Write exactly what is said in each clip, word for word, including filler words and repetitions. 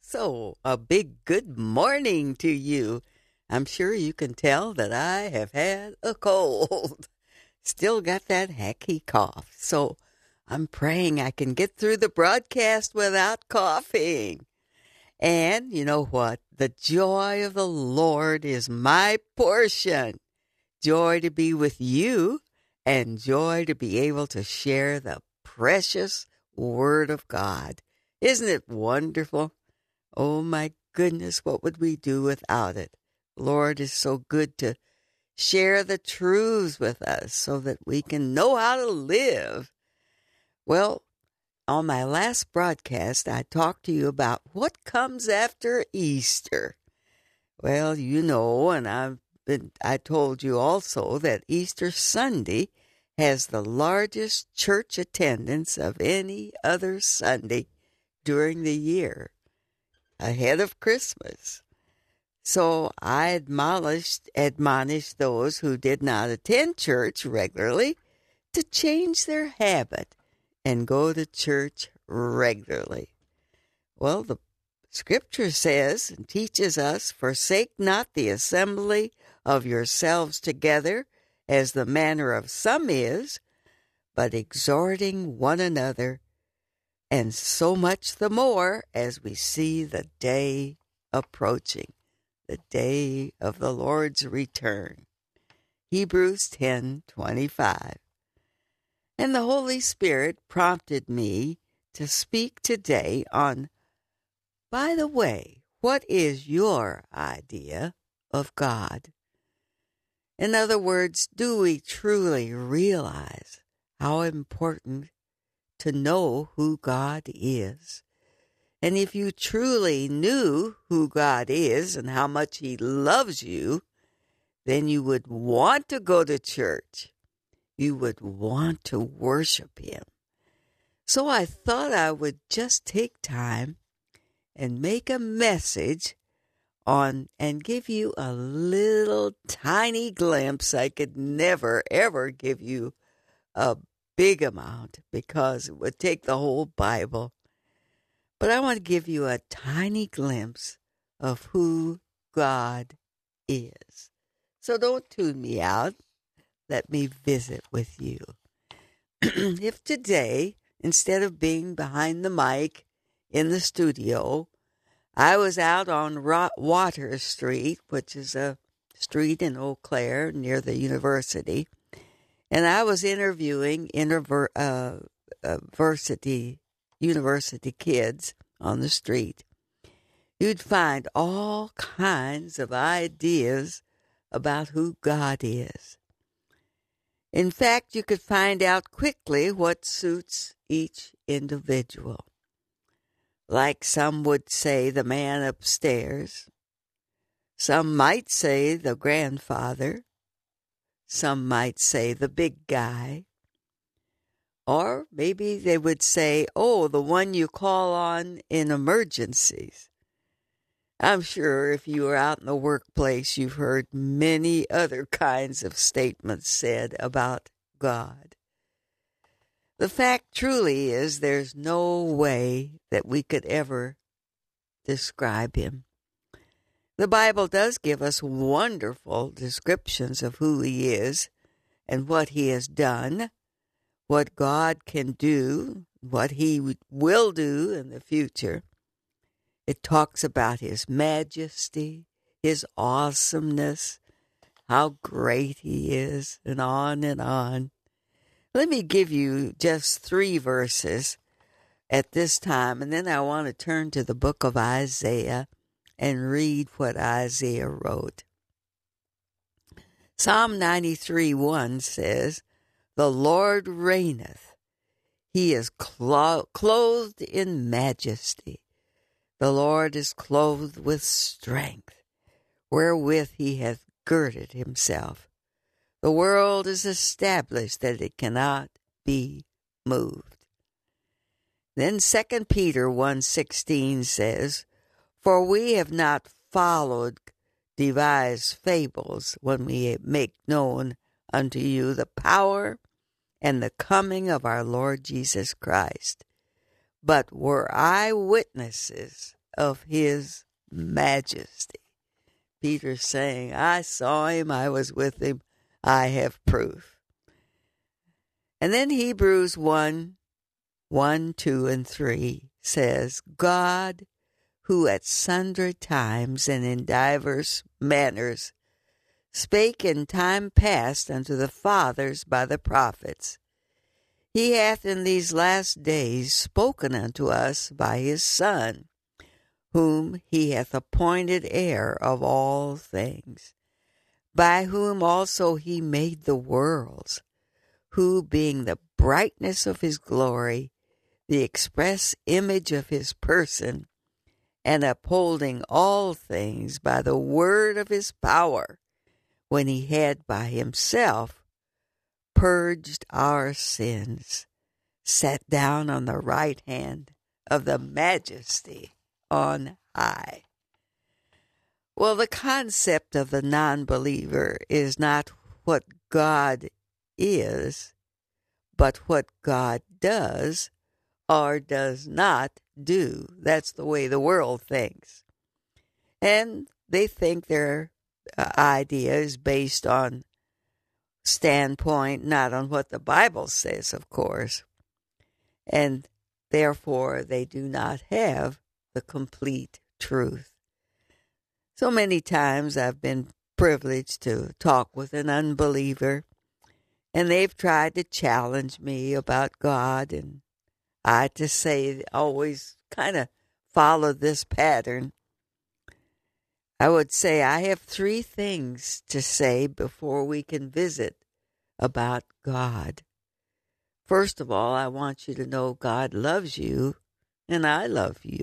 So, a big good morning to you. I'm sure you can tell that I have had a cold. Still got that hacky cough. So, I'm praying I can get through the broadcast without coughing. And you know what? The joy of the Lord is my portion. Joy to be with you and joy to be able to share the precious Word of God. Isn't it wonderful? Oh my goodness, what would we do without it? Lord is so good to share the truths with us so that we can know how to live. Well, on my last broadcast, I talked to you about what comes after Easter. Well, you know, and I've been, I told you also that Easter Sunday has the largest church attendance of any other Sunday during the year, ahead of Christmas. So I admonished, admonished those who did not attend church regularly to change their habit and go to church regularly. Well, the Scripture says and teaches us, forsake not the assembly of yourselves together, as the manner of some is, but exhorting one another, and so much the more as we see the day approaching, the day of the Lord's return. Hebrews ten twenty-five. And the Holy Spirit prompted me to speak today on, by the way, what is your idea of God? In other words, do we truly realize how important to know who God is? And if you truly knew who God is and how much He loves you, then you would want to go to church. You would want to worship Him. So I thought I would just take time and make a message on and give you a little tiny glimpse. I could never, ever give you a big amount because it would take the whole Bible. But I want to give you a tiny glimpse of who God is. So don't tune me out. Let me visit with you. If today, instead of being behind the mic in the studio, I was out on Water Street, which is a street in Eau Claire near the university, and I was interviewing interver- uh, uh, university, university kids on the street. You'd find all kinds of ideas about who God is. In fact, you could find out quickly what suits each individual. Like some would say the man upstairs. Some might say the grandfather. Some might say the big guy. Or maybe they would say, oh, the one you call on in emergencies. I'm sure if you are out in the workplace, you've heard many other kinds of statements said about God. The fact truly is there's no way that we could ever describe Him. The Bible does give us wonderful descriptions of who He is and what He has done, what God can do, what He will do in the future. It talks about His majesty, His awesomeness, how great He is, and on and on. Let me give you just three verses at this time, and then I want to turn to the book of Isaiah and read what Isaiah wrote. Psalm ninety-three one says, the Lord reigneth. He is clo- clothed in majesty. The Lord is clothed with strength, wherewith He hath girded Himself. The world is established that it cannot be moved. Then Second Peter one sixteen says, for we have not followed devised fables when we make known unto you the power and the coming of our Lord Jesus Christ, but were eyewitnesses of his majesty. Peter's saying, I saw him, I was with him, I have proof. And then Hebrews one, one, two, and three says, God, who at sundry times and in divers manners spake in time past unto the fathers by the prophets, he hath in these last days spoken unto us by his Son, whom he hath appointed heir of all things, by whom also he made the worlds, who being the brightness of his glory, the express image of his person, and upholding all things by the word of his power, when he had by himself purged our sins, sat down on the right hand of the majesty on high. Well, the concept of the non-believer is not what God is, but what God does or does not do. That's the way the world thinks. And they think their uh, idea is based on standpoint, not on what the Bible says, of course. And therefore, they do not have the complete truth. So many times I've been privileged to talk with an unbeliever, and they've tried to challenge me about God, and I had to say, always kind of follow this pattern. I would say, I have three things to say before we can visit about God. First of all, I want you to know God loves you, and I love you.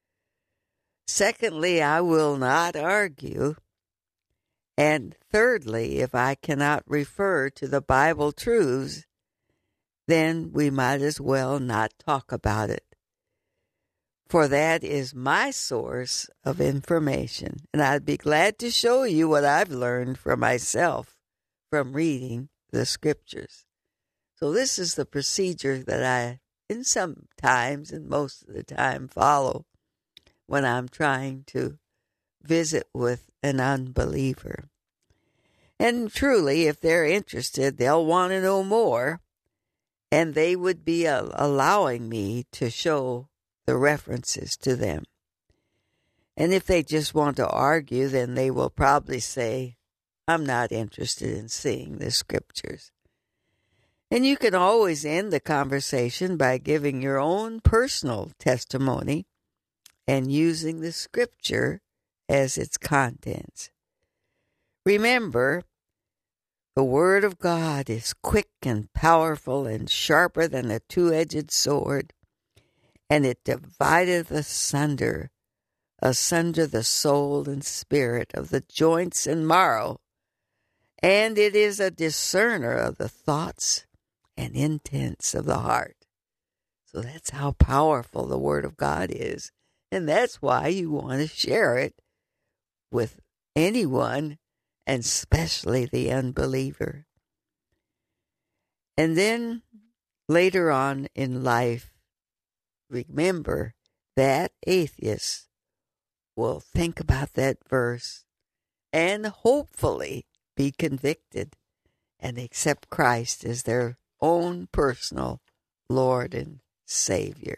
Secondly, I will not argue. And thirdly, if I cannot refer to the Bible truths, then we might as well not talk about it. For that is my source of information, and I'd be glad to show you what I've learned for myself from reading the Scriptures. So this is the procedure that I, in some times and most of the time, follow when I'm trying to visit with an unbeliever. And truly, if they're interested, they'll want to know more, and they would be uh, allowing me to show the references to them. And if they just want to argue, then they will probably say, I'm not interested in seeing the Scriptures. And you can always end the conversation by giving your own personal testimony and using the Scripture as its contents. Remember, the Word of God is quick and powerful and sharper than a two-edged sword, and it divideth asunder, asunder the soul and spirit of the joints and marrow, and it is a discerner of the thoughts and intents of the heart. So that's how powerful the Word of God is, and that's why you want to share it with anyone, and especially the unbeliever. And then later on in life, remember that atheists will think about that verse and hopefully be convicted and accept Christ as their own personal Lord and Savior.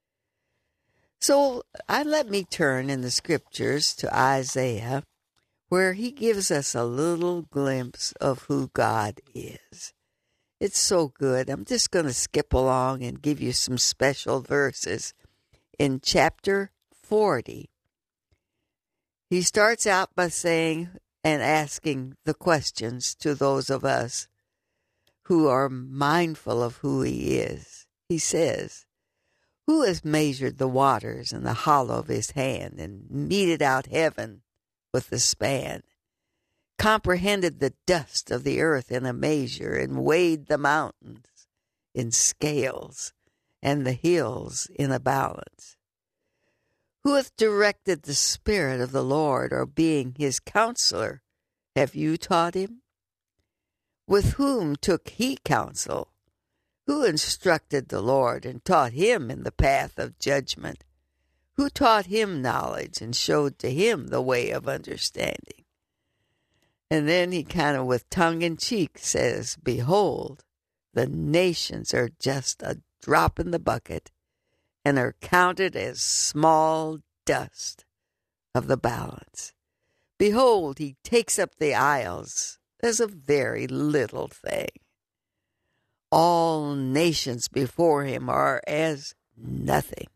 So I let me turn in the Scriptures to Isaiah, where he gives us a little glimpse of who God is. It's so good. I'm just going to skip along and give you some special verses. In chapter forty, he starts out by saying and asking the questions to those of us who are mindful of who he is. He says, who has measured the waters in the hollow of his hand and meted out heaven with the span, comprehended the dust of the earth in a measure, and weighed the mountains in scales, and the hills in a balance? Who hath directed the Spirit of the Lord, or being his counselor, have you taught him? With whom took he counsel? Who instructed the Lord, and taught him in the path of judgment? who taught him knowledge and showed to him the way of understanding. And then he kind of with tongue in cheek says, behold, the nations are just a drop in the bucket and are counted as small dust of the balance. Behold, he takes up the isles as a very little thing. All nations before him are as nothing.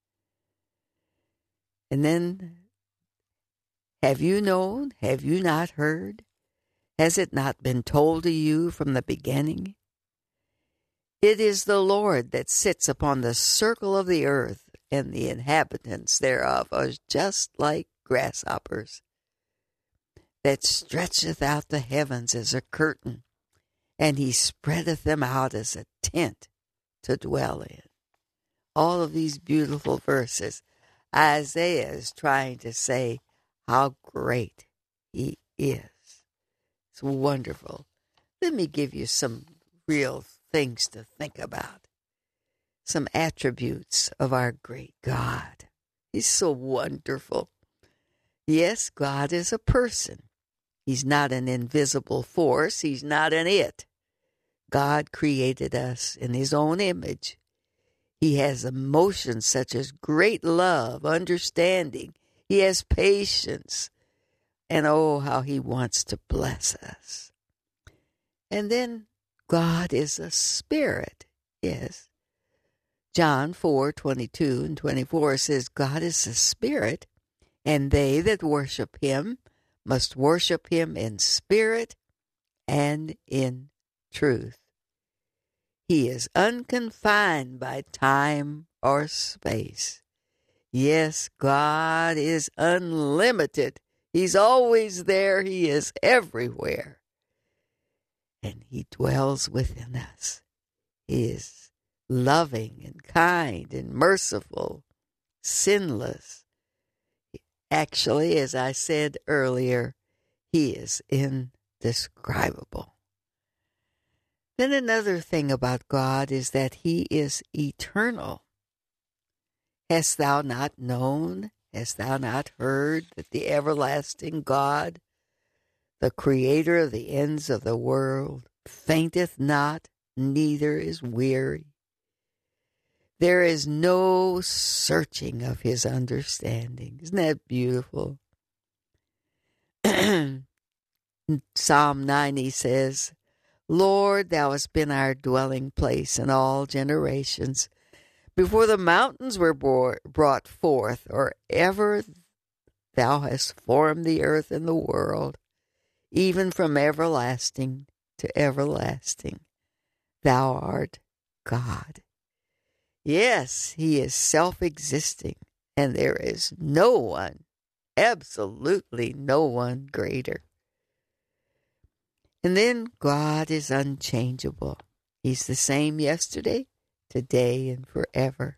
And then, have you known? Have you not heard? Has it not been told to you from the beginning? It is the Lord that sits upon the circle of the earth, and the inhabitants thereof are just like grasshoppers, that stretcheth out the heavens as a curtain, and he spreadeth them out as a tent to dwell in. All of these beautiful verses, Isaiah is trying to say how great he is. It's wonderful. Let me give you some real things to think about. Some attributes of our great God. He's so wonderful. Yes, God is a person. He's not an invisible force. He's not an it. God created us in his own image. He has emotions such as great love, understanding. He has patience. And oh, how he wants to bless us. And then God is a spirit. Yes. John four, twenty-two and twenty-four says, God is a spirit, and they that worship him must worship him in spirit and in truth. He is unconfined by time or space. Yes, God is unlimited. He's always there. He is everywhere. And he dwells within us. He is loving and kind and merciful, sinless. Actually, as I said earlier, he is indescribable. Then another thing about God is that he is eternal. Hast thou not known, hast thou not heard that the everlasting God, the creator of the ends of the world, fainteth not, neither is weary? There is no searching of his understanding. Isn't that beautiful? Psalm ninety says, Lord, thou hast been our dwelling place in all generations. Before the mountains were brought forth, or ever thou hast formed the earth and the world, even from everlasting to everlasting, thou art God. Yes, he is self-existing, and there is no one, absolutely no one greater. And then God is unchangeable. He's the same yesterday, today, and forever.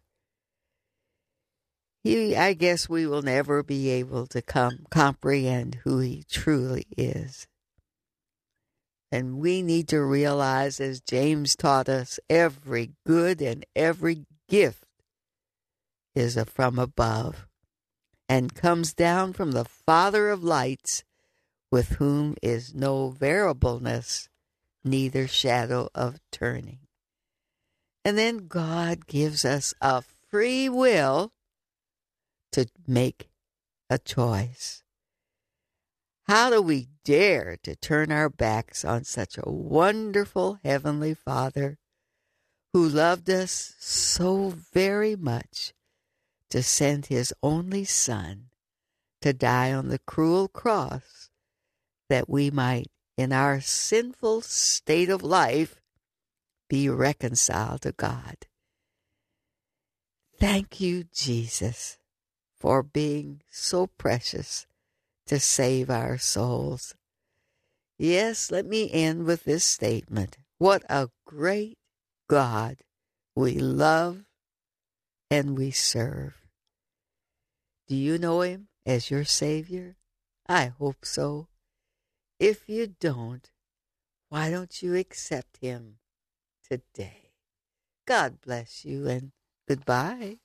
He, I guess we will never be able to come comprehend who he truly is. And we need to realize, as James taught us, every good and every gift is from above and comes down from the Father of lights, with whom is no variableness, neither shadow of turning. And then God gives us a free will to make a choice. How do we dare to turn our backs on such a wonderful Heavenly Father who loved us so very much to send his only Son to die on the cruel cross that we might, in our sinful state of life, be reconciled to God? Thank you, Jesus, for being so precious to save our souls. Yes, let me end with this statement. What a great God we love and we serve. Do you know him as your Savior? I hope so. If you don't, why don't you accept him today? God bless you and goodbye.